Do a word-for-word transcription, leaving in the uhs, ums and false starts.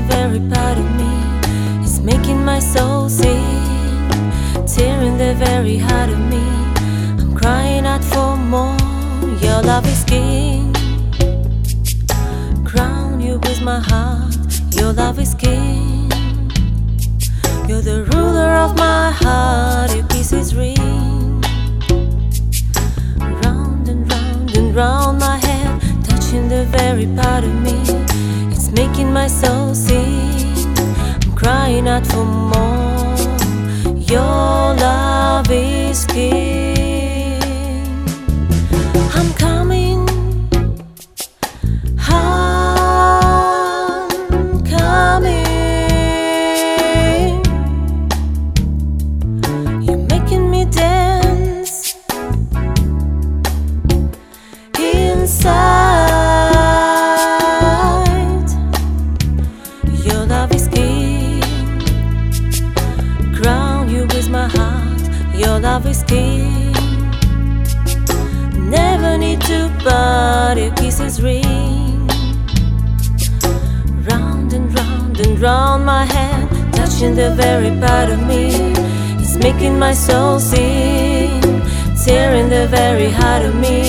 the very part of me. It's making my soul sing, tearing the very heart of me. I'm crying out for more. Your love is king. Crown you with my heart. Your love is king. You're the ruler of my heart. Your kisses ring round and round and round my head, touching the very part of me. It's making my soul sing. I'm crying out for more. Your love is king. I'm coming. I'm coming. You're making me dance inside. Your love is king. Crown you with my heart. Your love is king. Never need to part. Your kisses ring round and round and round my head, touching the very part of me. It's making my soul sing, tearing the very heart of me.